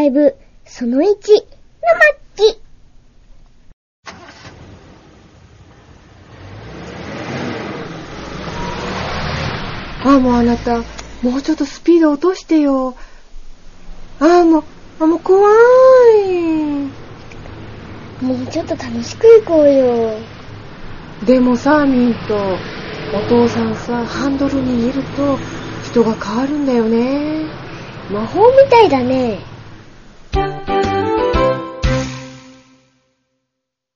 イブその1のマッチ。 もうあなた、もうちょっとスピード落としてよ。もう怖い。 もうちょっと楽しく行こうよ。 でもさ、ミント、お父さんさ、ハンドル握ると人が変わるんだよね。 魔法みたいだね。